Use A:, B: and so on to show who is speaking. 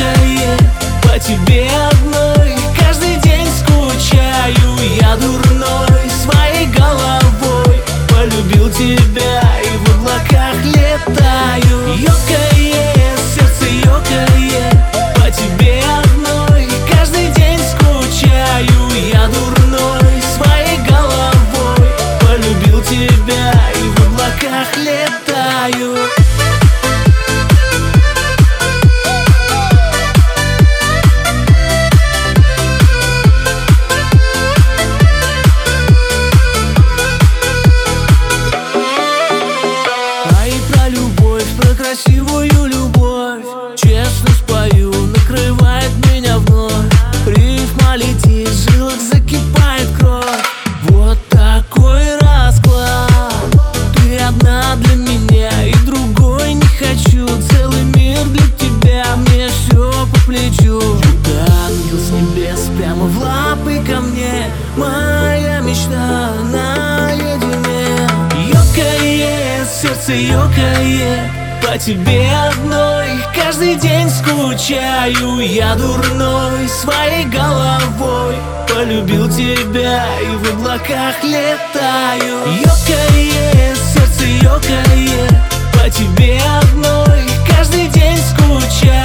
A: ёкает по тебе одной. Каждый день скучаю, я дурной своей головой. Полюбил тебя и в облаках летаю. Ёкает, сердце ёкает по тебе одной. Каждый день скучаю, я дурной своей головой. Полюбил тебя и в облаках летаю. Про красивую любовь честно спою, накрывает меня вновь. Рифма летит, в жилах закипает кровь. Вот такой расклад. Ты одна для меня и другой не хочу. Целый мир для тебя, мне все по плечу. Будто ангел с небес прямо в лапы ко мне. Моя мечта наедине. Ёкает, сердце ёкает по тебе одной. Каждый день скучаю, я дурной своей головой. Полюбил тебя и в облаках летаю. Ёкает, сердце ёкает по тебе одной. Каждый день скучаю.